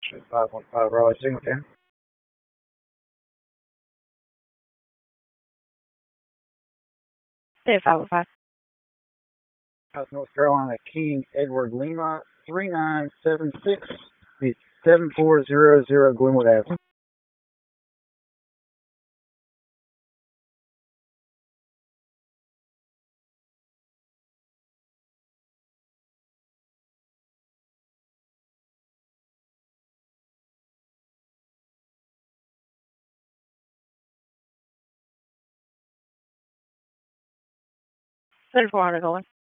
515 Raleigh Signal 10. Say 515. North Carolina, King Edward Lima, 3976, 7400 Glenwood Avenue. Center 400 going.